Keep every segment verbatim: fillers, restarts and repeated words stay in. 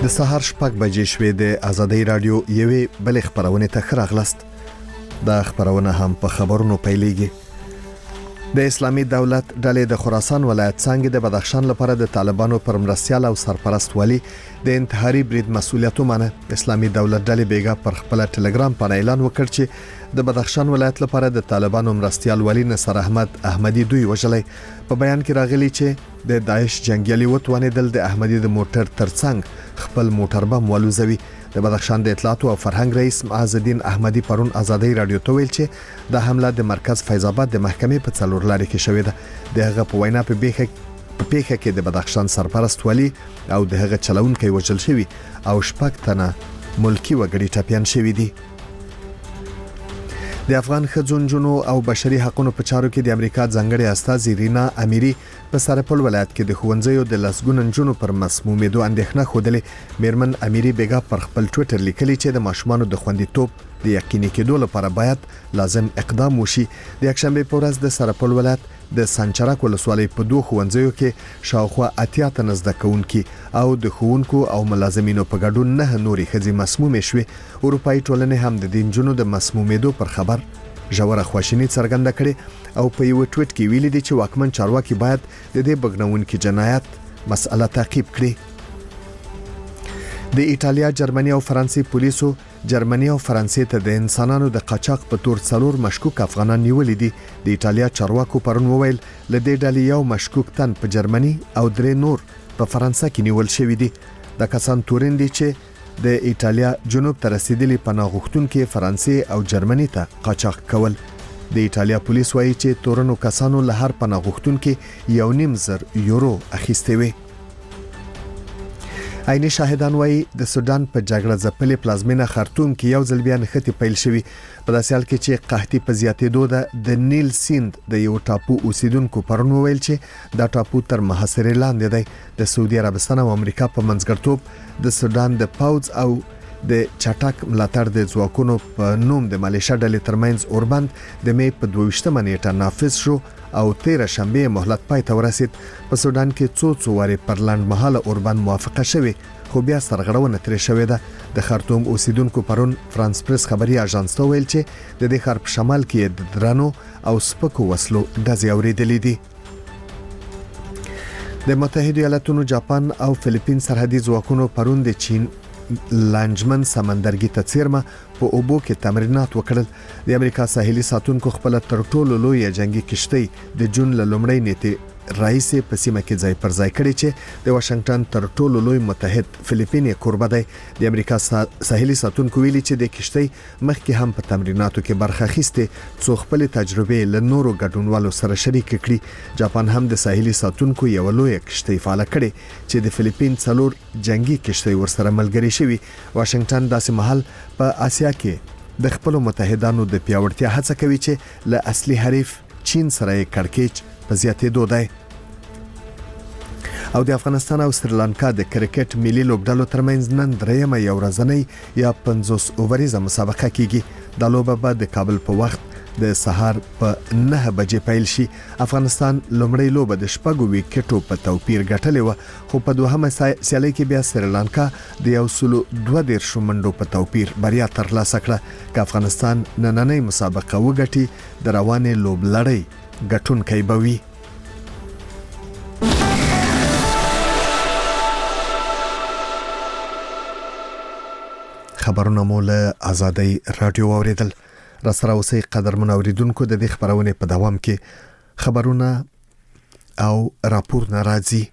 د سهار شپږ بجې شوې د آزادۍ رادیو یوې بلې خبرونه ته خراغلست. دا خبرونه هم په خبرونو پیلېږي. د اسلامي دولت ډلې د خراسان ولایت څنګه د بدخشان لپاره د طالبانو پر مرستيال او سرپرست ولی د انتحاري برید مسولیت ومنه. اسلامي دولت ډلې بیګا پر خپل ټلګرام باندې اعلان وکړ چې د بدخشان ولایت لپاره د طالبانو مرستيال ولی نصر احمد احمدي دوی وجلې. په بیان کې راغلي چې د داعش جنگیالي وتوانېدل د احمدي د موټر ترڅنګ خپل موټر بم ولوزوي. د بدخشان د اطلاعات او فرهنګ رئیس معز الدین احمدي پرون آزادۍ رادیو ته ویل چې د حمله د مرکز فیض آباد د محکمې په څلور لارې کې شوې ده. د هغه په وینا په بیخه په پیښه کې د بدخشان سرپرست ولی او د هغه چلونکي وژل شوی او شپږ تنه ملکی وګړي ټپيان شوی دي. د افغان ښځو او بشري حقوقو په چارو کې د امریکا ځانګړي استاذ رینا امیری په سرپل ولایت کې د خوندزیو د لسګون نجونو پر مسمومیدو اندېښنه خوده. میرمن امیری بیګا پر خپل ټوئیټر لیکلی چې د ماشومانو د خوندیتوب د یقیني کېدو لپاره باید لازم اقدام وشي. د یکشنبه په ورځ د سرپل ولایت د سنچرک ولسوالۍ په دوه خوندزیو کې شاوخوا اتیا تنه زده کوونکي او د ښوونکو او ملازمینو په ګډون نه نوري ښځې مسمومې شوې. اروپאי ټولنې هم د دې نجونو د مسمومیدو پر خبر ژوره خواشیني څرګنده کړې او په یو ټویټ کې ویلي دي چې واکمن چارواکي باید د دې بګنونکو جنایت مسأله تعقیب کړي. د ایټالیا، جرمني او فرانسې پولیسو جرمني او فرانسې ته د انسانانو د قاچاق په تور څلور مشکوک افغانان نیولې دي. د ایټالیا چارواکو پرون وویل ل دې ډلې یو مشکوک تن په جرمني او درې نور په فرانسه کې نیول شوی دي. د کسان تورین دي چې د ایټالیا جنوب ته رسیدلي پناه غوښتونکو فرانسې او جرمني ته قاچاق کول. د ایټالیا پولیس وایي چې تورنو کسانو له هر پناه غوښتونکو یو نیم زر یورو اخیستي وي. عیني شاهدان وایي د سودان په جګړه ځپلې پلازمینه خرطوم کې یو ځل بیا نښتې پیل شوی. په داسې حال کې چې قحطي په زیاتېدو ده. د نیل سیند د یو ټاپو اوسیدونکو پرون وویل چې دا ټاپو تر محاصرې لاندې دی. د سعودي عربستان او امریکا په منځګړتوب د سودان د پاوز او د چټک ملاتړ د ځواکونو په نوم د مالیشیا ډلې ترمنځ اوربند د مې په دویشتمه نیټه نافذ شو او تیره شنبه مهلت پای ته ورسید. په سودان کې څو څو واره پر لاند مهاله اوربند موافقه شوه خو بیا سرغړونه ترې شوې ده. د خرطوم اوسیدونکو پرون فرانس پریس خبري اژانس ته ویل چې د دې ښار په شمال کې د درانو او سپکو وسلو ډزې اورېدلې دي. د متحده ایالاتونو، جاپان او فلیپین سرحدي ځواکونو پرون د چین لانجمن سمندرګي ته څیرمه په اوبو کې تمرینات وکړل. د امریکا ساحلي ساتونکو خپل تر ټولو لوی جنگي کشتۍ د جون ل لومړۍ نیټه رئیس په سیمه کې ځای پر ځای کړی چې د واشنگټن تر ټولو لوی متحد فلیپین کوربه دی. د امریکا ساحلي ساتونکو ویلي چې د کشتۍ مخکې هم په تمریناتو کې برخه اخیسته څو خپل تجربه له نورو ګډونوالو سره شریک کړي. جاپان هم د ساحلي ساتونکو یو لوی کشتۍ فعال کړي چې د فلیپین څلور جنگي کشتۍ ورسره ملګري شوي. واشنگټن داسې محل په آسیا کې د خپل متحدانو د پیاوړتیا هڅه کوي چې له اصلي حریف چین سره کړکېچ په زیاتېدو دی. او د افغانستان او سریلانکا د کرکټ ملي لوبډلو ترمنځ نن درېمه یو ورځنۍ یا پنځوس اووریزه مسابقه کیږي. د لوبه به د کابل په وخت د سهار په نه بجې پیل شي. افغانستان لومړی لوبه د شپږو وکټو په توپیر ګټلې و خو په دوهمه سیالي کې بیا سریلانکا د یو سلو دوه دیرشو منډو په توپیر بریا ترلاسه کړه. که افغانستان نننۍ مسابقه وګټي د روانې لوبلړۍ ګټونکی به وي. خبرونه مو له آزادۍ رادیو اوریدل. را سره اوسئ قدرمن اوریدونکو. د دې خبرونه په دوام کې خبرونه او راپورونه راځي.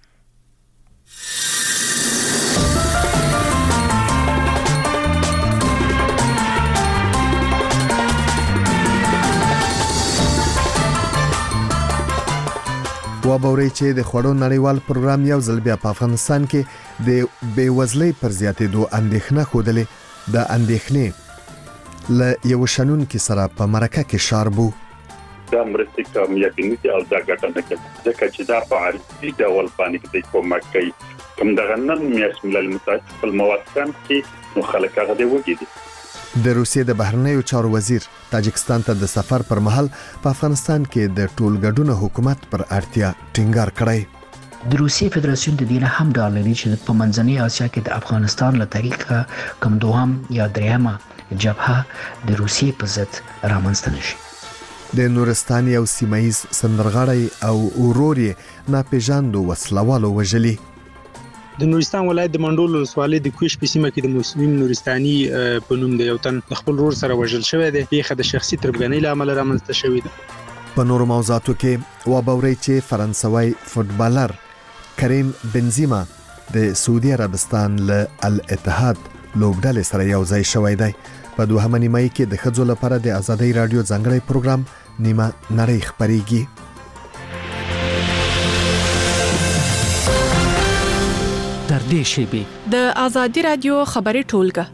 و باوري چې د خوړو نړیوال پروګرام یو ځل بیا په افغانستان کې د بیوزلۍ پر زیاتېدو اندېښنه خوده. د اندېښنې له یو شنن کې سره په مرکه کې شاربو دا مرستې کوم یقیني او دا ګټه نه کوي ځکه چې دا په عارفي ډول باندې کې کومک کوي. کوم دغه نن میاش ملل متحد په موافقان کې مخالفت غوډه وکړي. د روسیې د بهرنیو چارو وزیر تاجکستان ته د سفر پر مهال په افغانستان کې د ټولګډون حکومت پر اړتیا ټینګار کړی. د روسیې فدراسیون د دې نه هم ډار لري چې په منځنۍ اسیا کې د افغانستان له طریقه کوم دوهم یا دریمه جبهه د روسیې په ضد رامنځته نشي. د نورستان یو سیمایي سندرغاړی او ورور یې ناپېژاندو وسلوالو وژلي. د نورستان ولایت د منډول ولسوالۍ د کوش په سیمه کې د مسلم نورستاني په نوم د یو تن خپل ورور سره وژل شوی دی. پیښه د شخصي تربګنۍ له امله رامنځته شوې ده. په نورو موضوعاتو کې وبوري چې فرانسوي فوتبالر کریم بنزیما د سعودي عربستان له الاتحاد لوبډلې سره یو ځای شوی دی. په دوهمه نیمه کې د ښځو لپاره د ازادۍ رادیو ځانګړی پروګرام نیمه نړۍ خپرېږي. در دې شیبې د ازادي رادیو خبري ټولګه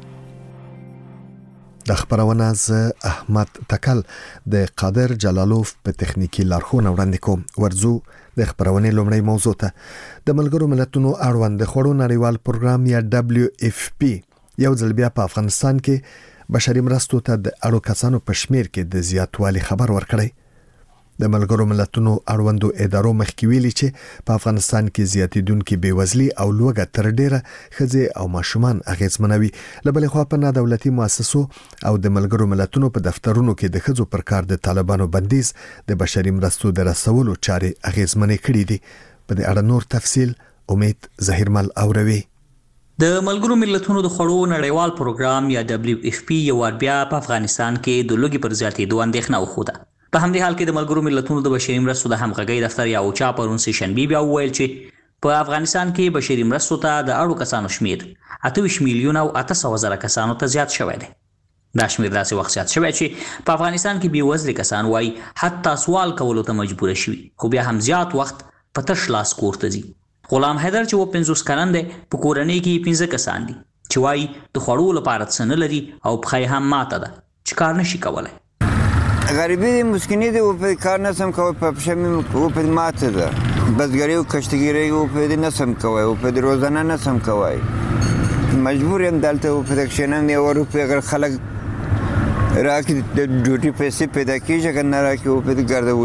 د خبرونه ز احمد تکل د قادر جلالوف په تخنیکی لارښوونه وړاندې کوم. ورزو د خبرونه لومړی موضوع ته د ملګرو ملتونو اړوند د خړو نړیوال پروګرام یا دبليو اف پی یو ځل بیا په افغانستان کې بشري مرستو ته د اړو کسانو په شمیر کې د زیاتوالي خبر ورکړی. د ملګرو ملتونو اړوندو ادارو مخکې ویلي چې په افغانستان کې زیاتیدونکو بیوزلي او لوږه تر ډیره ښځې او ماشومان اغیزمنوي. لبلې خوا په نادولتي مؤسسو او د ملګرو ملتونو په دفترونو کې د ښځو پر کار د طالبانو بندیز د بشري مرستو د رسولو چارې اغیزمنې کړې دي. په دې اړه نور تفصیل امید ظهیرمل اوروي. د ملګرو ملتونو د خړو نړیوال پروګرام یا دبليو اف پی یو ور بیا په افغانستان کې د لوږې پر زیاتېدو اندېښنه وښوده. په همدې حال کې د ملګرو ملتونو د بشري مرستو د همغږۍ دفتر یا اوچا پرون سه شنبه بیا وویل چې په افغانستان کې بشري مرستو ته د اړو کسانو شمیر اته ویشت میلیون او اته سوه زره کسانو ته زیات شوی دی. دا شمیر داسې وخت زیات شوی چې په افغانستان کې بیوزلي کسان وایي حتی سوال کولو ته مجبور شوي، خو بیا هم زیات وخت په تش لاس کور ته ځي. غلام حیدر چې و پنځوس کلن دی په کورنۍ کې پنځه کسان دي چې وایي د خوړو لپاره څه نه لري او پخې هم ماته ده چې کار نشي کولی. غریبی دی مسکنی دی و په کار نسم کوي په پښمن و په ماته ده بزګری او کشتګری و په دې نسم کوي و په روزانه نسم کوي مجبور یم دلته و په کښنم یو ورو په غیر خلک راکې د ډیوټي پیسې پیدا کیږي کنه راکې و په دې ګرځي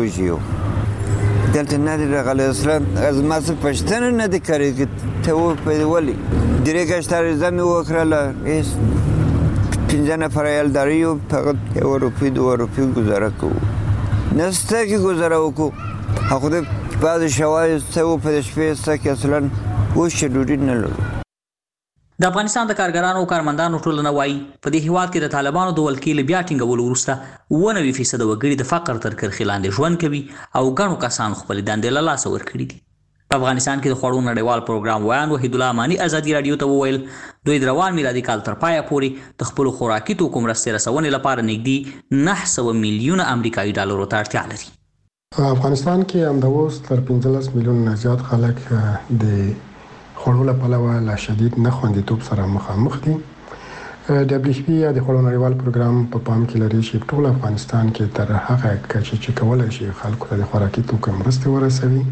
وځي دلته نه دی راغلی اصلا از ما څه پښتنه نه دی کړی ته و په ولی درې کشتار زمي وکړه ایس پنځه نفر یالداري یو فقط یو روپۍ دوه روپۍ ګزاره کوو نسته کې ګزاره وکړو هغه د بعضې شوای څه و په شپې سته کې اصلا اوس چې ډوډۍ نه لرو. د افغانستان د کارګرانو او کارمندانو ټولنه وایي په دې هیواد کې د طالبانو د ولکې له بیا ټینګولو وروسته اووه نوي فیصده وګړي د فقر تر کرښې لاندې ژوند کوي او ګڼو کسانو خپلې دندې له لاسه ورکړي دي. په افغانستان کې د خوړو نړیوال پروګرام ویان وحید الله اماني ازادي رادیو ته وویل دوی د روان میلادي کال تر پایه پورې د خپلو خوراکي توکو مرستې رسونې لپاره نږدې نهه سوه میلیونه امریکایي ډالرو ته اړتیا لري. افغانستان کې همداوس تر پنځلس میلیونه زیات خلک د خوړو له پلوه له شدید نه خوندیتوب سره مخامخ دي. دبليو اف پی یا د خوړو نړیوال پروګرام په پام کې لري چې ټول افغانستان کې تر هغه کچې چې کولای شي خلکو ته د خوراکي توکو مرستې ورسوي.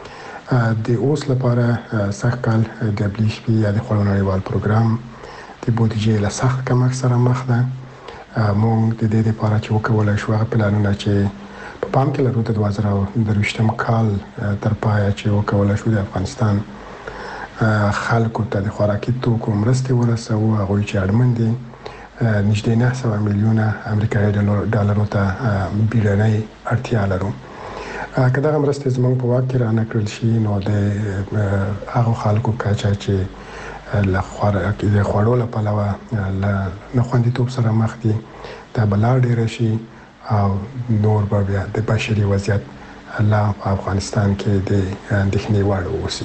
د اوس لپاره سخت کال دبليو اف پی یا د خوړو نړیوال پروګرام د بودیجې له سخت کمښت سره مخ ده. موږ د دې لپاره چې وکولای شو هغه پلانونه چې په پام کې لرو د دوه زره درویشتم کال تر پایه چې وکولای شو د افغانستان خلکو ته د خوراکي توکو مرستې ورسوو هغوی چې اړمن دي نږدې نه سوه میلیونه امریکایي ډالرو ته بیړنۍ اړتیا لرو. که دغه مرستې زموږ په واک کې رانه کړل شي نو د هغو خلکو کچه چې له خوړو له پلوه له ناخوندیتوب سره مخ دي دا به لا ډېره شي او نور به بیا د بشري وضعیت لا په افغانستان کې د اندېښنې وړ واوسي.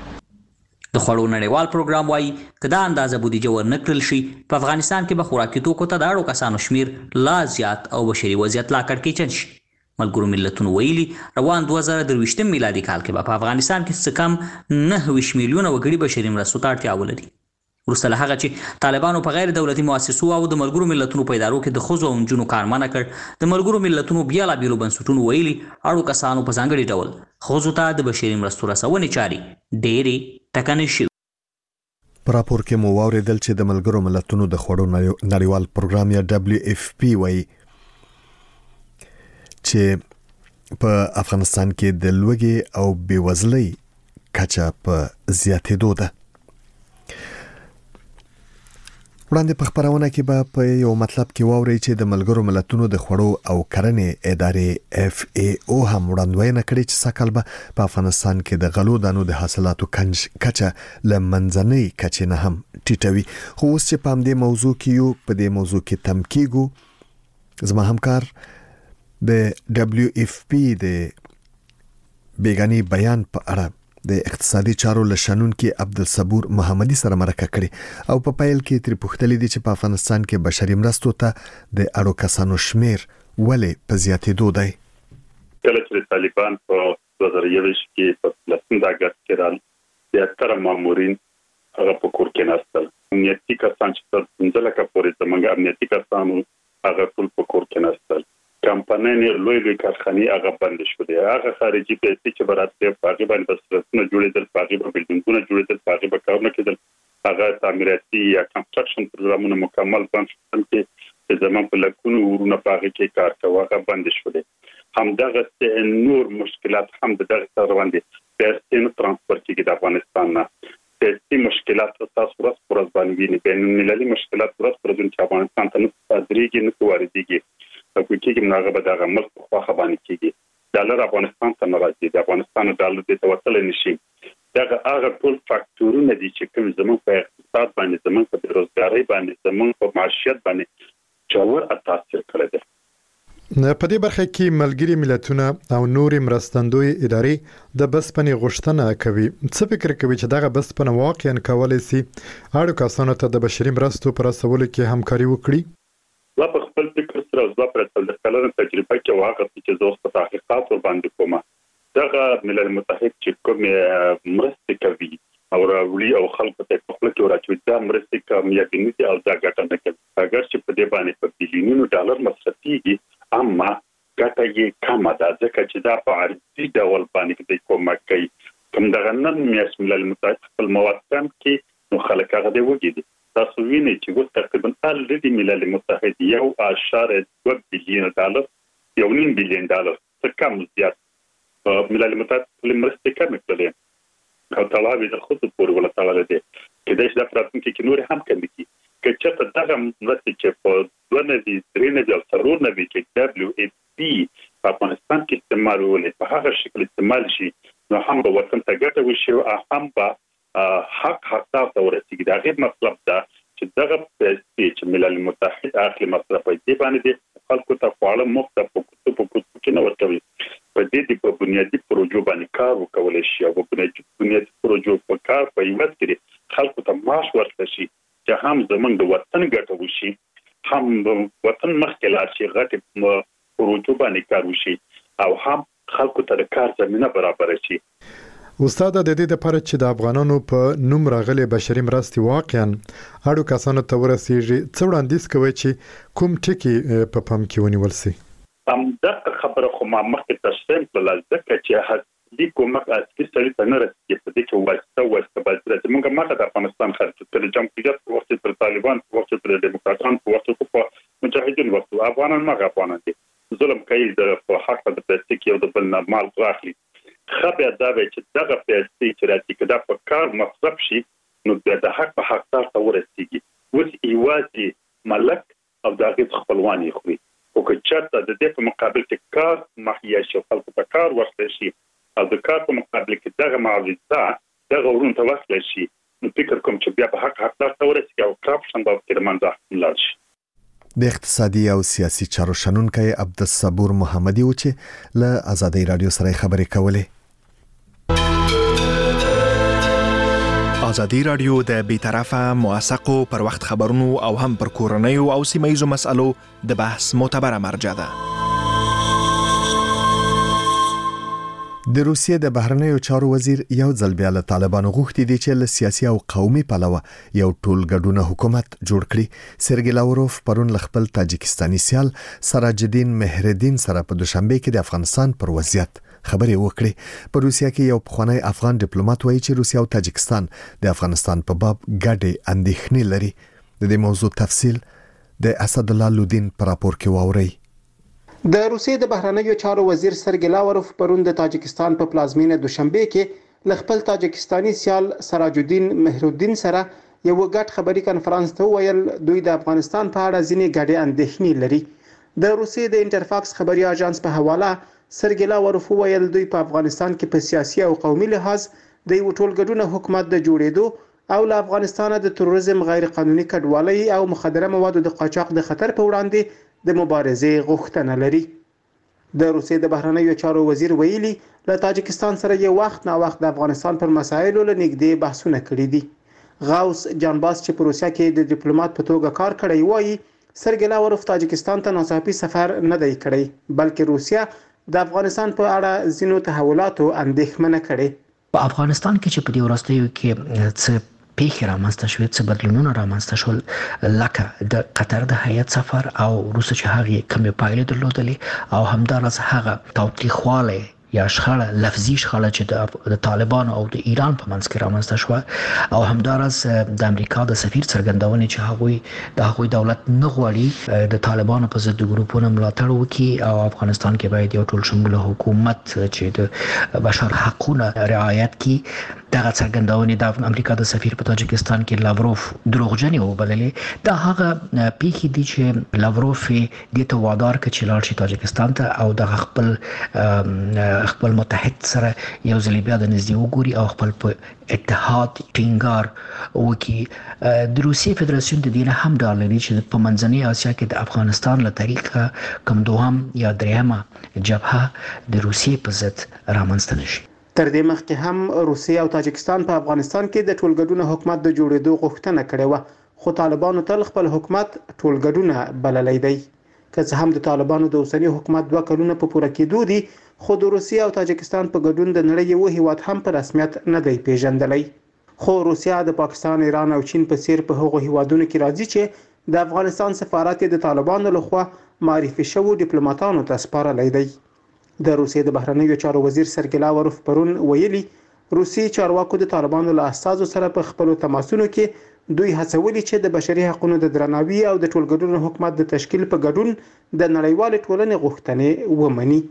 د خوړو نړیوال پروګرام وایي که دا اندازه بودیجه ورنه کړل شي په افغانستان کې به خوراکي توکو ته د اړو کسانو شمیر لا زیات او بشري وضعیت لا کړکېچن شي. ملګرو ملتونو ویلي روان دوه زره درویشتم میلادي کال کې به په افغانستان کې څه کم نهه ویشت میلیونه وګړي بشري مرستو ته اړتیا ولري. وروسته له هغه چې طالبانو په غیر دولتي مؤسسو او د ملګرو ملتونو په ادارو کې د ښځو او نجونو کار منع کړ، د ملګرو ملتونو بیلابیلو بنسټونو ویلي اړو کسانو په ځانګړي ډول ښځو ته د بشري مرستو رسونې چارې ډېرې ټکنۍ شوې. په راپور کې مو واورېدل چې د ملګرو ملتونو د خوړو نړیوال پروګرام یا دبليو اف پی وایي چې په افغانستان کې د لوږې او بیوزلۍ کچه په زیاتېدو ده. وړاندې په خبرونه کې به په یو مطلب کې واوري چې د ملګرو ملتونو د خوړو او کرنې ادارې اف ای او هم وړاندوینه کړې چې سکهال به په افغانستان کې د غلو دانو د حاصلاتو کچه له منځنۍ کچې نه هم ټیټوي. خو اوس چې په همدې موضوع کې یو په دې موضوع کې تم کېږو، زما همکار د دبلیو اف پی د بیگانی بیان په اړه د اقتصادي چارو لشنون کې عبدالصبور محمدي سره مرکه کړي او په پیل کې تر پوښتلې دي چې په افغانستان کې بشري مرستو ته د اړو کسانو شمیر ولې په زیاتېدو دی. کله چې طالبان په دوه زره یوویشت کې په لسم د اګست کې رال د اتر مامورین هغه په کور کې ناستل، امنیتي کسان چې تر پنځه لکه پورې زموږ امنیتي کسانو هغه ټول په کور کې ناستل. کمپنۍ لوی لوی کارخانې هغه بند شولې، هغه خارجي پیسې چې براتې په هغه باندې بسرتونه جوړېدل، په هغه باندې بلډینګونه جوړېدل، په هغه باندې کارونه کېدل، هغه تعمیراتي یا کنستراکشن پروګرامونه مکمل بند شول چې زموږ په لکونو ورونه په هغه کې کار کوي، هغه بند شولې. همدغه نور مشکلات هم دغه سره روان دي. پیسې نو ترانسفر کېږي د افغانستان نه، پیسې مشکلات تاسو ورځ پر ورځ باندې ویني، بین المللي مشکلات ورځ پر ورځ چې افغانستان ته نه صادرېږي نه واردېږي. په کوچېږي ناغه به دغه ملک په خواخه باندې کېږي. ډالر افغانستان ته نه راځي، د افغانستان ډالر دې ته وصل نشي. دغه هغه ټول فاکټورونه دي چې کوم زموږ په اقتصاد باندې، زموږ په بیروزګارۍ باندې، زموږ په معیشت باندې جوړ تاثیر کړی دی. په دې برخه کې ملګري ملتونه او نورې مرستندوی ادارې د بسپنې غوښتنه کوي. څه فکر کوي چې دغه بسپنه واقعا کولای شي اړو کسانو ته د بشري مرستو پر رسولو کې همکاري وکړي؟ لا په خپل فکر سره زما پر د کلونو تجربه کې واقع چې زه اوس په تحقیقات ور باندې کوم. دغه ملل متحد چې کوم مرستې کوي او راوړي او خلکو ته په خپل کې ورچوي، دا مرستې کوم یقیني دي او دا ګټه نه کوي. اگر چې په دې باندې په بلیونونو ډالر مصرفيږي، اما ګټه یې کمه ده، ځکه چې دا په عرضي ډول باندې د کومک کوي. کوم دغه نن میاش ملل متحد خپل مواد کم کې نو خلک هغه دی وګړي. تاسو وینئ چې وو تقریبا الریډي ملل متحد یو اشاره دوه بلیون ډالر یو نیم بلیون ډالر څخه کم زیات ملل متحد لمرستې کم کړي او طلبي د خود پورې ولا تعالی دې کې د شته پراتونکو کې نور هم کم دي چې چې دغه مرستې چې په دوه نه دي درې نه دي او څلور نه دي چې دبليو اف پی په افغانستان کې استعمال ولې په هغه شکل استعمال شي، نو هم به وطن ته ګټه وشي او هم به حق حق تاسو ورسیږي. دا غیر مطلب دا چې دغه پیسې چې ملل متحد اخلي مصرف دي باندې خلکو ته فعال مفت په کوڅو په کوڅو کې نه ورکوي. په دې د په بنیادی پروژو باندې کار وکول شي او په بنیادی پروژو په کار په یوت کې خلکو ته معاش ورکړي شي چې هم زمونږ د وطن ګټه وشي، هم وطن مخکې لاړ شي، غټ پروژو باندې کار وشي او هم خلکو ته د کار زمينه برابر شي. استاد د دې لپاره چې د افغانانو په نوم راغلي بشري مرستې واقعا اړو کسانو ته ورسیږي، څه وړاندیز کوي چې کوم ټکي په پام کې ونیول شي؟ هم دا خبره خو ما مخکې تشریح کړل، ځکه چې هڅې کومک اصلي سړي ته نه رسیږي. په دې کې واسطه واسطه باندې موږ ماته د افغانستان خلک تر جمهوریت په وخت پر طالبان په وخت پر دیموکراتان په وخت په مجاهدین وخت افغانان ما افغانان دي ظلم کوي د حق د پیسې کې او د بل نه مال واخلي. خبر دا به چې دغه پیسې چې راځي کدا په کار مصرف شي نو د حق په حق ته ورسیږي. اوس ایوازي ملک او دغه خپلوانی خوري او که چاته د دې په مقابل کې کار مخیا شي خلکو ته کار ورکړي شي او د کار په مقابل کې دغه معاوضه دغه ورون ته ورکړي شي، نو فکر کوم چې بیا په حق حق ته ورسیږي او کرپشن به کې منځه لاړ شي. د اقتصادي او سیاسي چارو شنونکی عبدالصبور محمدي و چې له آزادۍ رادیو سره خبرې کولې. آزادی رادیو د بی‌طرفه موثقو پر وخت خبرونو او هم پر کورنیو او سیمه‌ایزو مسالو د بحث معتبره مرجع ده. د روسیې د بهرنیو چارو وزیر یو ځل بیا له طالبانو غوښتي دي چې له سیاسي او قومي پلوه یو ټولګډونه حکومت جوړ کړي. سرګی لاوروف پرون ل خپل تاجکستاني سیال سراج الدین مهردین سره په دوشنبه کې د افغانستان پر وضعیت خبرې وکړې. په روسیا کې یو پخوانی افغان ډیپلوماټ وایي چې روسیا او تاجکستان د افغانستان په باب ګډې اندېښنې لري. د دې موضوع تفصیل د اسد الله لودین پر راپور کې واوري. د روسیې د بهرنیو چارو وزیر سرګی لاوروف پرون د تاجکستان په پلازمینه دوشنبه کې ل خپل تاجکستاني سیال سراج الدین مهرالدین سره یو غټ خبري کانفرنس ته ویل دوی د افغانستان په اړه ځینې ګډې اندېښنې لري. د روسیې د انټرفاکس خبري اژانس په حواله سرګی لاوروف ویل دوی په افغانستان کې په سیاسي او قومي لحاظ د یو ټولګډونه حکومت د جوړېدو او له افغانستان د تروریزم غیر قانوني کډوالۍ او مخدره موادو د قاچاق د خطر په وړاندې د مبارزې غوښتنه لري. د روسیې د بهرنیو چارو وزیر ویلي له تاجکستان سره یو وخت نا وخت د افغانستان پر مسایلو له نږدې بحثونه کړي دي. غوث جانباس چې په روسیا کې د ډیپلوماټ په توګه کار کړی وایي سرګی لاوروف تاجکستان ته ناڅاپي سفر نه دی کړی بلکې روسیا د افغانستان په اړه ځینو تحولاتو اندېښمنه کړي. په افغانستان کې چې په دې وروستیو کې څه پیښې رامنځته شوې څه بدلونونه رامنځته شول لکه د قطر د هیئت سفر او وروسته چې هغه کمې پایلې درلودلې او همداراز هغه تاوتریخوالی یا شخړه لفظي شخړه چې د طالبان او د ایران په منځ کې رامنځته شوه او همداراز د امریکا د سفیر څرګندونې چې هغوی د هغوی دولت نه غواړي د طالبانو په ضد ګروپونو ملاتړ وکړي او افغانستان کې باید یو ټول شموله حکومت چې د بشر حقوقو رعایت کړي. دغه څرګندونې د امریکا د سفیر په تاجکستان کې لاوروف دروغجنې وبللې. دا هغه پیښې دي چې لاوروف دې ته وادار کړ چې لاړ شي تاجکستان ته او د خپل خپل متحد سره یو ځل بیا د نږدې وګوري او خپل په اتحاد ټینګار وکړي. د روسیې فدراسیون د دې هم ډار لري چې په منځنۍ اسیا کې د افغانستان له طریقه کوم دوهم یا دریمه جبهه د روسیې په ضد رامنځته نشي. تر دې مخکې هم روسیه او تاجکستان په افغانستان کې د ټولګډونه حکومت د جوړېدو غوښتنه کړې و خو طالبانو تل خپل حکومت ټولګډونه بللی دی. که څه هم د طالبانو د اوسنی حکومت دوه کلونه په پوره کېدو دي خو د روسیه او تاجکستان په ګډون د نړۍ یو هیواد هم په رسمیت نه دی پیژندلی. خو روسیه د پاکستان، ایران او چین په څیر په هغو هیوادونو کې راځي چې د افغانستان سفارت د طالبانو لخوا معرفي شوو ډیپلوماټانو ته سپارلی دی. د روسیې د بهرنیو چارو وزیر سرګی لاوروف پرون ویلي روسي چارواکو د طالبانو له استازو سره په خپلو تماسونو کې دوی هڅولي چې د بشري حقوقو د درناوي او د ټولګډون حکومت د تشکیل په ګډون د نړیوال ټولنې غوښتنې ومني.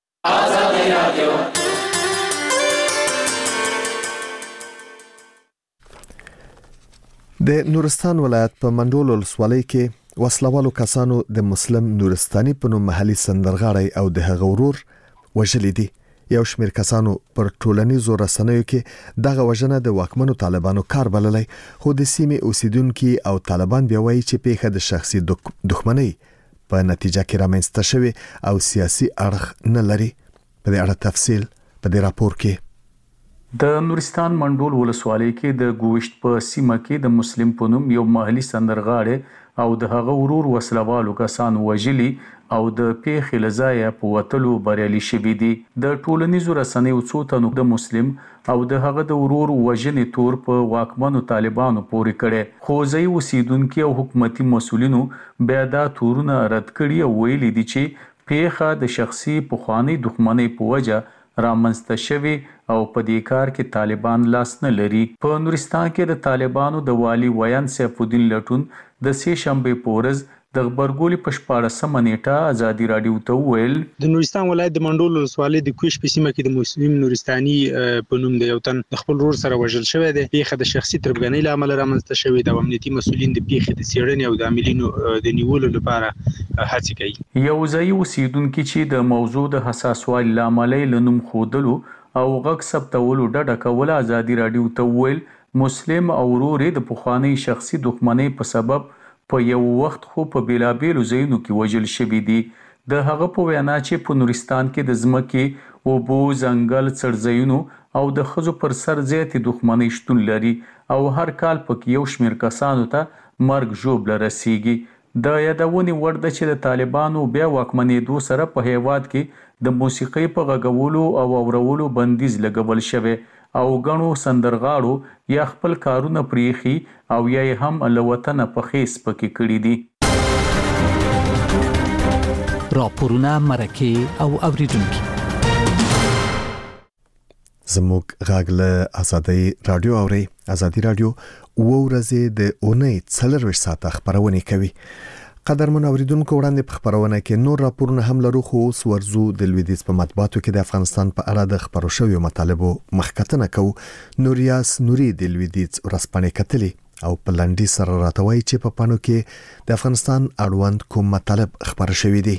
د نورستان ولایت په منډول ولسوالۍ کې وسلوالو کسانو د مسلم نورستاني په نوم محلي سندرغاړی او د هغه ورور وژلي دي. یو شمېر کسانو پر ټولنیزو رسنیو کې دغه وژنه د واکمنو طالبانو کار بللی خو د سیمې اوسیدونکو او طالبان بیا وایي چې پیښه د شخصي دښمنۍ په نتیجه کې رامنځته شوې او سیاسي اړخ نه لري. په دې اړه تفصیل په دې راپور کې. د نورستان منډول ولسوالۍ کې د ګوشت په سیمه کې د مسلم په نوم یو محلي سندرغاړی او د هغه ورور وسلوالو کسان وژلي او د پیښې له ځایه په وتلو بریالي شوي دي. د ټولنیزو رسنیو څو تنو د مسلم او د هغه د ورور وژنې تور په واکمنو طالبانو پورې کړي خو ځایي اوسیدونکي او حکومتي مسؤلینو بیا دا تورونه رد کړي او ویلي دي چې پیښه د شخصي پخوانۍ دښمنۍ په وجه رامنځته شوی او په دې کار کې طالبان لاس نه لري. په نورستان کې د طالبانو د والي ویان سیف الدین لټون د سې شنبې په ورځ د خبرګولي په شپاړسمه نیټه ازادي راډیو ته وویل د نورستان ولایت د منډول ولسوالۍ د کوش په سیمه کې د مسلم نورستاني په نوم د یو تن د خپل ورور سره وژل شوی دی. پیښه د شخصي تربګنۍ له امله رامنځته شوې ده او امنیتي مسؤلین د پیښې د څېړنې او د عاملینو د نیولو لپاره هڅې کوي. یو ځایي اوسیدونکي چې د موضوع د حساسوالي له امله یې له نوم ښودلو او غږ ثبتولو ډډه کوله ازادي راډیو ته وویل مسلم او ورور یې د پخوانۍ شخصي دښمنۍ په سبب په یو وخت خو په بیلابیلو ځایونو کې وژل شوي دي. د هغه په وینا چې په نورستان کې د ځمکې، اوبو، ځنګل، څړځایونو او د ښځو پر سر زیاتې دښمنۍ شتون لري او هر کال پکې یو شمېر کسانو ته مرګ ژوبله رسیږي. د یادونې وړ ده چې د طالبانو بیا واکمنېدو سره په هیواد کې د موسیقۍ په غږولو او اورولو بندیز لګول شوی او غنو سندرغاړو یا خپل کارونه پریخي او یا هم له وطنه په خیس پکې کړي دي. راپورونه مرکه او اوریدونکي زموږ غږ له ازادي رادیو اوري. ازادي رادیو و ورځې د اونۍ څلرویشت ساعته خبرونه کوي. قدرمن اوریدونکو وړاندې په خبرونه کې نور راپورونه هم لرو خو اوس ورزو د لویدیځ په مطبوعاتو کې د افغانستان په اړه د خبرو شویو مطالبو مخکتنه کو. نوریاس نوري د لویدیځ ورسپانې کتلي او په لنډي سره راتوي چې په پانو کې د افغانستان اړوند کوم مطالب خبر شوي دي.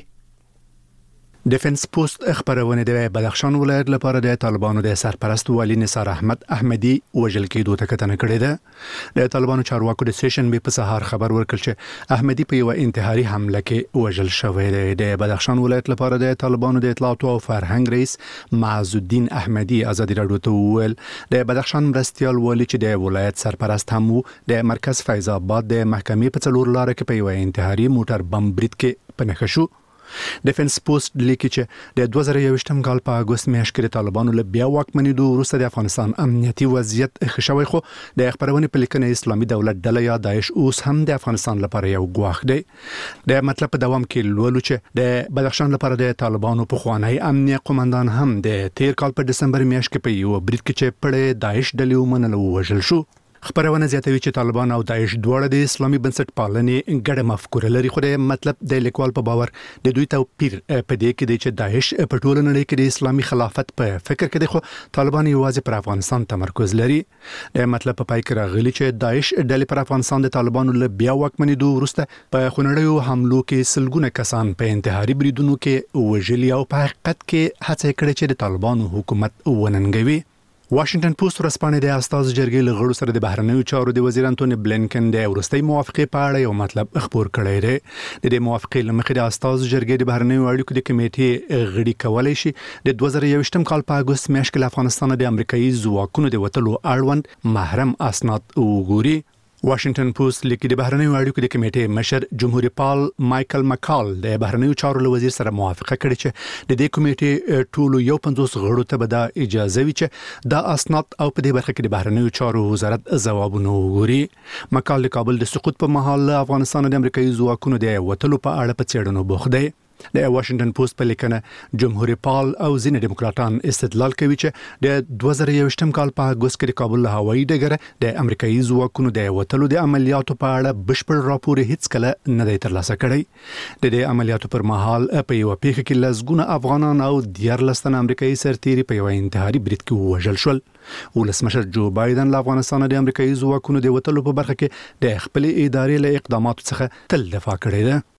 ډیفنس پوسټ خبرونه د بدخشان ولایت لپاره د طالبانو د سرپرست والي نثار احمد احمدي وژل کېدو ته کتنه کړې ده. د طالبانو چارواکو د سیشن به په سهار خبر ورکړ چې احمدي په یو انتحاري حمله کې وژل شوی دی. د بدخشان ولایت لپاره د طالبانو د اطلاعات او فرهنګ رئیس معز الدین احمدي ازادي راډیو ته وویل د بدخشان مرستيال والي چې د ولایت سرپرست هم وو د مرکز فیض آباد د محکمې په څلور لار کې په یو انتحاري موټر بم برید کې پنهخ شو. ډیفنس پوسټ لیکي چې د دوه زره یوویشتم کال په اگست میاشت کې طالبانو له بیا واکمنېدو وروسته د افغانستان امنیتي وضعیت ښه شوی خو د خبرونه په لیکنه اسلامي دولت ډله یا داعش اوس هم د افغانستان لپاره یو ګواښ دی. د مطلب په دوام کې لولو چې د بدخشان لپاره د طالبانو په خوانی امنیه قومندان هم د تیر کال په دسمبر میاشت کې په یو برید کې چې پړې داعش ډلې ومنل وژل شو. خبرونه زیاتوي چې طالبان او داعش دواړه د اسلامي بنسټ پالنې ګډه مفکوره لري خو د مطلب د لیکوال په باور د دوی توپیر په دې کې دی چې داعش په ټوله نړۍ کې د اسلامي خلافت په فکر کې دي خو طالبان یوازې پر افغانستان تمرکز لري. د مطلب په پای کې راغلي چې داعش ډلې پر افغانستان د طالبانو له بیا واکمنېدو وروسته په خونړیو حملو کې سلګونه کسان په انتحاري بریدونو کې وژلي او په حقیقت کې هڅه کړې چې د طالبانو حکومت وننګوي. واشنگټن پوسټ ورسپانې د استاذ جرګې له غړو سره د بهرنیو چارو د وزیر انټونی بلینکن د ورستۍ موافقې په اړه یو مطلب خبر کړی دی. د دې موافقې لمخې د استاذ جرګې د بهرنیو اړیکو د کمیټې غړي کولای شي د دوه زره یوویشتم کال په اگست میاشت کې له افغانستان د امریکایي ځواکونو د وټلو اړوند محرم اسناد وګوري. واشنگټن پوسټ لیکي د بهرنیو اړیکو د کمیټې مشر جمهوریت پال مایکل مکال د بهرنیو چارو له وزیر سره موافقه کړې چې د دې کمیټې ټولو یو پنځوس غړو ته به د اجازه وي چې د اسناد او په دې برخه کې د بهرنیو چارو وزارت ځوابونه وګوري. مکال د کابل د سقوط په مهال افغانستان د امریکایي ځواکونو د وټلو په اړه په څېړنو بوخت دی. د واشنگټن پوسټ په لیکنه جمهوریت پال او ځینې ډیموکراټان استدلال کوي چې د دوه زره یوویشتم کال په اگست کې د کابل له هوایي ډګره د امریکایي ځواکونو د وټلو د عملیاتو په اړه بشپړ راپور هیڅ کله نه دی ترلاسه کړی. د دې عملیاتو پر مهال په یو پیښه کې لسګونه افغانان او دیارلس تنه امریکایي سرتیري په یو انتحاري برید کې وژل شول. ولسمشر جو بایدن له افغانستان د امریکایي ځواکونو د وټلو په برخه کې د خپل ادارې له اقداماتو څخه تل دفاع کړې ده.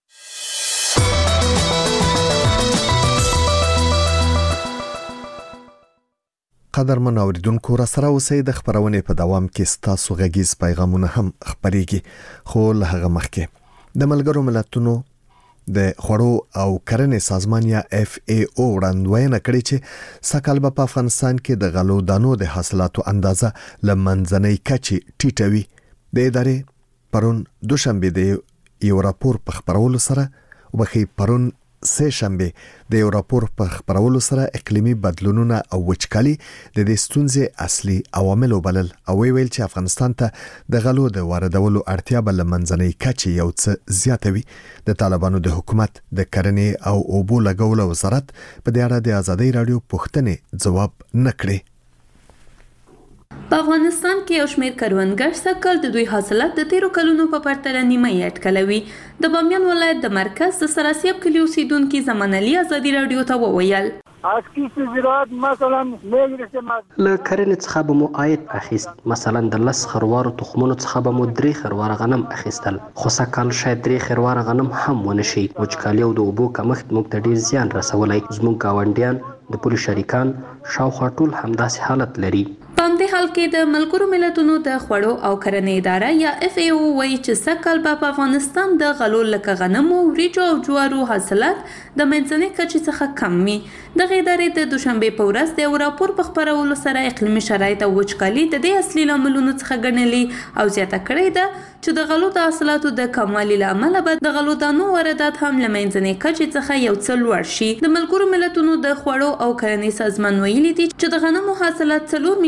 قدرمن اوریدونکو را سره اوسئ. د خبرونه په دوام کې ستاسو غږیز پیغامونه هم خبريږي خو له هغه مخکې د ملګرو ملتونو د خوړو او کرنې سازمان یا اف ای او وړاندوینه کړې چې سکهال په افغانستان کې د غلو دانو د حاصلاتو اندازه لمنځنۍ کچې ټیټوي. د ادارې پرون دوشنبه د یو راپور په خبرولو سره وبخي پرون سه شنبه د یو راپور په خبرولو سره اقلیمي بدلونونه او وچکالي د دې ستونزې اصلي عوامل وبلل او ویل چې افغانستان ته د غلو د واردولو اړتیا بل منځنۍ کچې یو څه زیاتوي. د طالبانو د حکومت د کرنې او اوبو لګولو وزارت په دې اړه د ازادي رادیو پوښتنې ځواب نکړي. په افغانستان کې یو شمېر کروندګر سږکال د دوی حاصلات د تیرو کلونو په پرتله نیمه اټکلوي. د بامیان ولایت د مرکز د سراسیب کلی اوسیدونکو زمان علي ازادي رادیو ته وویل اسکی زراعت مثلا له کرنې څخه به مو عاید اخیست، مثلا د لس خروارو تخمونو څخه به مو درې خرواره غنم اخیستل، خو سږکال شاید درې خرواره غنم هم ونه شي. وچکالي او د اوبو کمښت موږ ته ډیر زیان رسولی. زموږ ګاونډیان د پولي شریکان شاوخوا ټول همداسې حالت لري. په همدې حال کې د ملګرو ملتونو د خوړو او کرنې اداره یا اف ای او وایي چې سږکال په افغانستان د غلو لکه غنمو، وریجو او جوارو حاصلات د منځنۍ کچې څخه کم وي. دغه ادارې د دوشنبه په ورځ د یو راپور په خبرولو سره اقلیمي شرایط او وچکالي د دې اصلي لاملونو څخه ګڼلي او زیاته کړې ده چې د غلو د حاصلاتو د کموالي له امله به د غلو دانو واردات هم له منځنۍ کچې څخه یو څه لوړ شي. د ملګرو ملتونو د خوړو او کرنې سازمان ویلي دي چې د غنمو حاصلات څلور میلیونه ټنه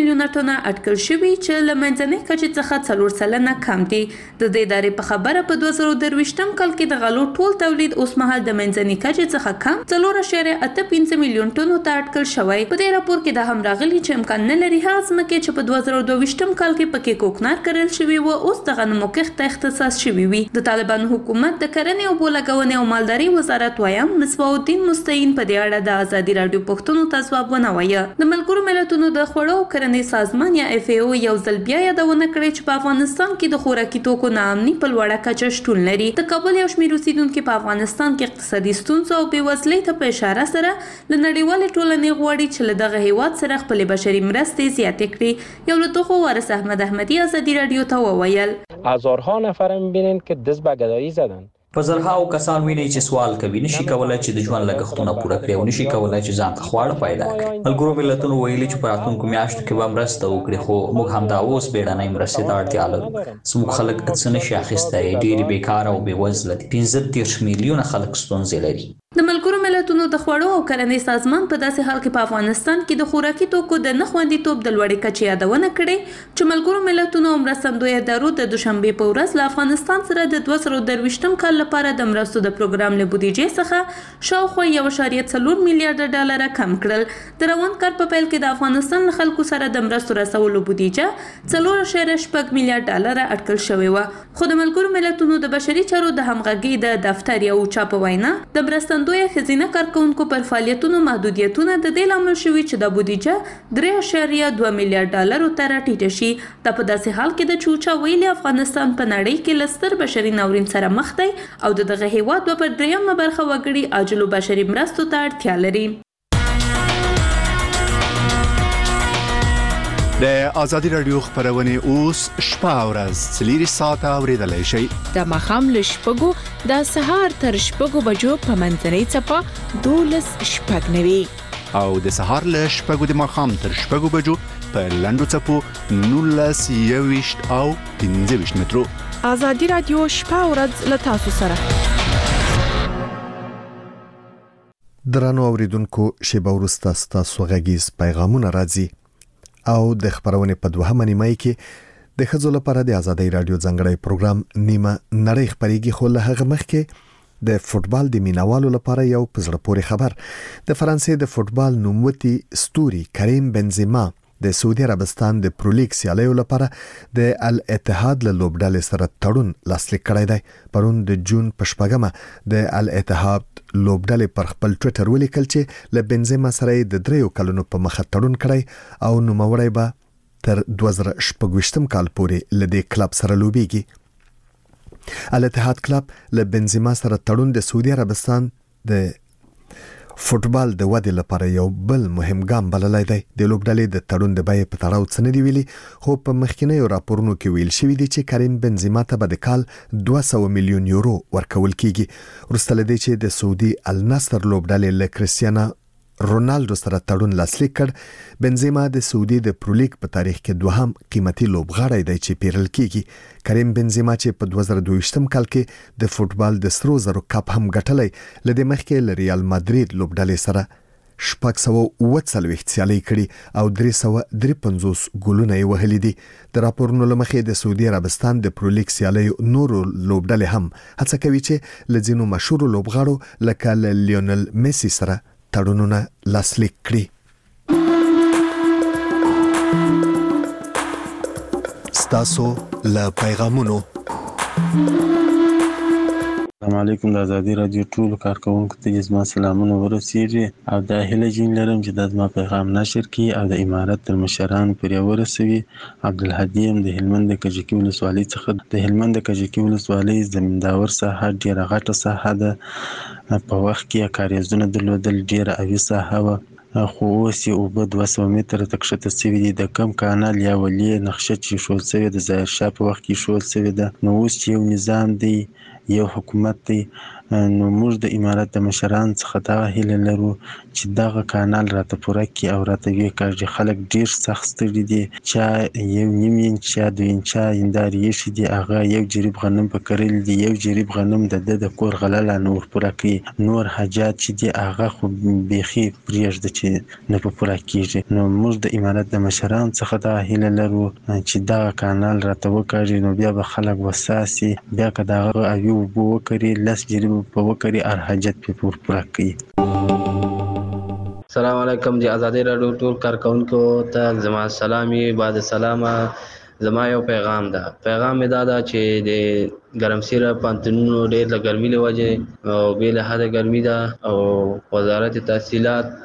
کارونه اټکل شوي چې له منځنۍ کچې څخه څلور سلنه کم دي. د دې ادارې په خبره په دوه زره درویشتم کال کې د غلو ټول تولید اوس مهال د منځنۍ کچې څخه کم څلور اعشاریه اته پنځه میلیون ټنو ته اټکل شوی. په دې راپور کې دا هم راغلي چې امکان نه لري هغه ځمکې چې په دوه زره دوهویشتم کال کې پکې کوکنار کرل شوي و اوس د غنمو کښت ته اختصاص شوي وي. د طالبانو حکومت د کرنې او اوبو لګونې او مالدارۍ وزارت وایم مصباح الدین مستعین په دې اړه د ازادي راډیو پوښتنو ته ځواب ونه وایه. د ملګرو ملتونو د خوړو او کرنې سازمان یا اف ای او یو ځل بیا یادونه کړې چې په افغانستان کې د خوراکي توکو ناامني په لوړه کچه شتون لري. د کابل یو شمېر اوسیدونکو په افغانستان کې اقتصادي ستونزو او بېوزلۍ ته په اشاره سره له نړیوالې ټولنې غواړي چې له دغه هیواد سره خپلې بشري مرستې زیاتې کړي. یو له دغو وارث احمد احمدي ازادي راډیو ته وویل هزارها نفر می‌بینین که دست به گدایی زدن. په زرهاو کسان ویني چې سوال کوي نشي کولای چې د ژوند لګښتونه پوره کړي او نشي کولای چې ځان ته خواړه پیدا کړي. ملګرو ملتونو ویلي چې په راتلونکو میاشتو کې به مرسته وکړي خو موږ همدا اوس بیړنۍ مرستې ته اړتیا لرو. زموږ خلک څه نشي اخیستی، ډېر بیکاره او بېوزله دي. پنځه دېرش میلیونه خلک ستونزې لري. د ملګرو ملتونو د خوړو او کرنې سازمان په داسې حال کې په افغانستان کې د خوراکي توکو د نه خوندیتوب د لوړې کچې یادونه کړې چې ملګرو ملتونو او مرستندویه ادارو د دوشنبې په ورځ له افغانستان سره د دوه زره درویشتم کال لپاره د مرستو د پروګرام له بودیجې څخه شاوخوا یو اعشاریه څلور میلیارډ ډالره کم کړل. د روان کال په پیل کې د افغانستان له خلکو سره د مرستو رسولو بودیجه څلور اعشاریه شپږ میلیارډ ډالره اټکل شوې وه. خو د ملګرو ملتونو د بشري چارو د همغږۍ د دفتر یو چا په وینا د مرستندویه ښځینه کارکوونکو پر فعالیتونو محدودیتونه د دې لامل شوي چې د بودیجه درې اعشاریه دوه میلیارډ ډالرو ته راټیټه شي. دا په داسې حال کې د چوچا ویلي افغانستان په نړۍ کې له ستر بشري ناورین سره مخ دی او د دغه هیواد دوه پر درېیمه برخه وګړي عاجلو بشري مرستو ته اړتیا لري. د ازادي راډیو خبرونه اوس شپه او ورځ څلور ساعته اوریدلای شئ. د ماښام له شپږو د سهار تر شپږو بجو په منځنۍ څپه دولس شپږ نوي او د سهار له شپږو د ماښام تر شپږو بجو په لنډو څپو نولس یوویشت او پنځه ویشت مترو. ازادي راډیو شپه او ورځ له تاسو سره. درنو اوریدونکو شیبه وروسته ستاسو غږیز پیغامونه راځي او د خبرونه په دوهمه نیمه کې د ښځو لپاره د ازادي راډیو ځانګړی پروګرام نیمه نړۍ خبريږي. خو له هغه مخکې د فوتبال د مینوالو لپاره یو پزړه پورې خبر. د فرانسې د فوتبال نوموتي ستوري کریم بنزیما د سعودي عربستان د پرولیګ سیالیو لپاره د الاتحاد له لوبډلې سره تړون لاسلیک کړی دی. پرون د جون په شپږمه د الاتحاد لوبډلې پر خپل ټوئیټر ولیکل چې له بنزیما سره د دریو کلونو په مخه تړون کړی او نوموړی به تر دوه زره شپږویشتم کال پورې له دې کلب سره لوبیږي. الاتحاد کلب له بنزیما سره تړون د سعودي عربستان د فوتبال د ودې لپاره یو بل مهم ګام بللی دی. د لوبډلې د تړون د بیې په تړاو څه نه دی ویلي خو په مخکینیو راپورونو کې ویل شوي دي چې کریم بنزیما ته به د کال دوه سوه میلیون یورو ورکول کیږي. وروسته له دې چې د سعودي النصر لوبډلې له کریستیانو رونالدو سره تړون لاسلیک کړ، بنزیما د سعودي د پرولیګ په تاریخ کې دوهم قیمتي لوبغاړی دی چې پیرل کیږي. کریم بنزیما چې په دوه زره دوهویشتم کال کې د فوتبال د سرو زرو کپ هم ګټلی، له دې مخکې له ریال مادرید لوبډلې سره شپږ سوه اووه څلوېښت سیالۍ کړي او درې سوه درې پنځوس ګولونه یې وهلي دي. د راپورونو له مخې د سعودي عربستان د پرولیګ سیالیو نورو لوبډلې هم هڅه کوي چې له ځینو مشهورو لوبغاړو لکه له لیونل میسي سره تړونونه لاسلیک کړي. ستاسو له پیغامونو. السلام علیکم. د ازادي راډیو ټول کارکونکو ته زما سلامونه ورسیږي او د هیله جین لرم چې د زما پیغام نشر کړي او د امارت تر مشرانو پورې ورسوي. عبدالهادي ام د هلمند د کجکي ولسوالۍ څخه. د هلمند د کجکي ولسوالۍ زمینداور ساحه ډیره غټه ساحه ده. په وخت کې کاریزونه درلودل، ډیره اوي ساحه وه، خو اوس یې اوبه دوه سوه متره ته کښته سوي دي. د کم کانال یا ولې نقشه چې ایښودل سوې د ظاهر شاه په وخت کې ایښودل سوې ده، نو اوس چې یو نظام دی یو حکومت دی. نو موږ د امارت د مشران څخه دا هیله لرو چې دغه کانال راته پوره کړي او راته ویې کړي. خلک ډیر سخت ستړي دي، چا یو نیم انچ یا دوه انچه هندارې ایښي دي، هغه یو جریب غنم په کرل دي، یو جریب غنم د ده د کور غله لا نه ورپوره کوي. نور حاجات چې دي هغه خو بیخي پرېږده چې نه په پوره کېږي. نو موږ د امارت د مشران څخه دا هیله لرو چې دغه کانال راته وکړي، نو بیا به خلک وساسي، بیا که د هغه اوی اوبه وکړي، لس جریب په وکړي، هر حاجت پې ورپوره کوي. السلام علیکم. د ازادي راډیو ټول کارکونکو ته زما سلامي. بعد سلامه زما یو پیغام ده. پیغام مې دا ده چې د ګرمسیره پانتونونو ډېر له ګرمۍ له وجې او بې له حده ګرمي ده او وزارت تحصیلات